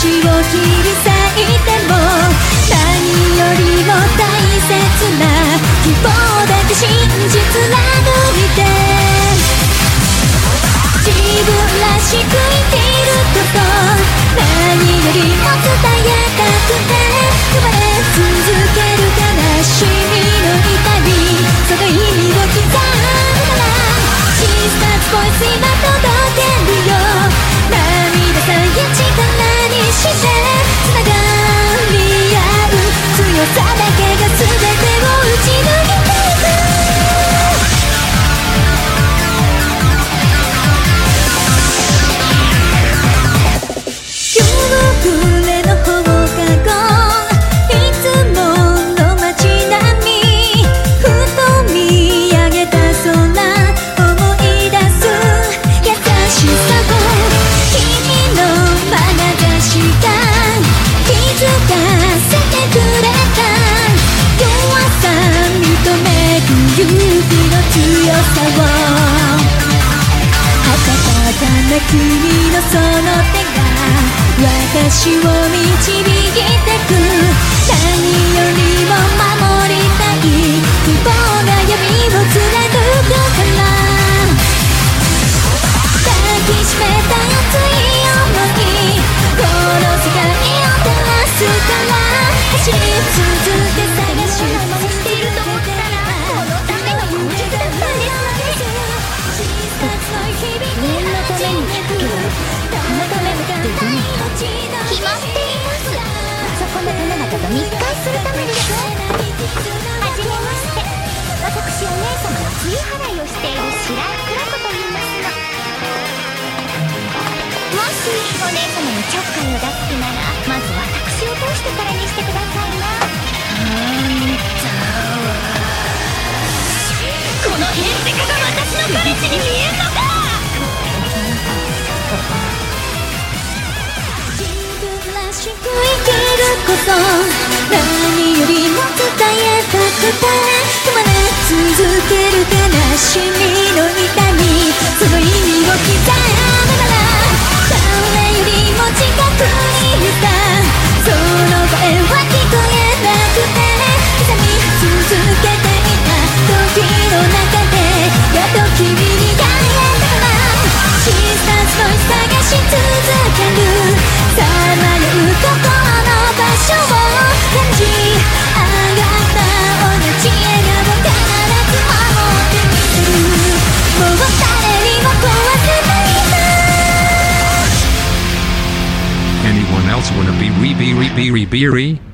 切り裂いても何よりも大切な希望だけ真実貫いて自分らしく生きること何よりも伝えたくて生まれ続ける悲しみの痛みその意味を刻むから小さなボイス今届けるよ涙さえ力にしてつながり合う強さだけが全てを打ち抜いていく夜暮れの放課後いつもの街並みふと見上げた空思い出す優しさを君の眼差しが気づかせてくれた弱さ認める勇気の強さを温かな君のその手が私を導いてく何よりも守りたい希望が闇を貫くから抱きしめた熱い想いこの世界を照らすから走り続け探し続けると思ったらこのための口実だったんです念のために聞くけどこのためってどう決まっていますそこの方々と密会するためですはじめまして私お姉様の露払いをしている白井倉子と言いますのもしお姉様にちょっかいを出す気ならまず私を通してからにしてくださいなこのヘンテカが私の彼氏に見えんのか生きること何よりも伝えたくて生まれ続ける悲しみの痛みその意味を刻むなら誰よりも近くにいたその声は聞こえなくて刻み続けていた時の中でやっと君に会えたから小さな恋探し続けるさまよう心の場所を感じあがった同じ笑顔必ず守ってみるもう誰にも壊せないさ Anyone else wanna be re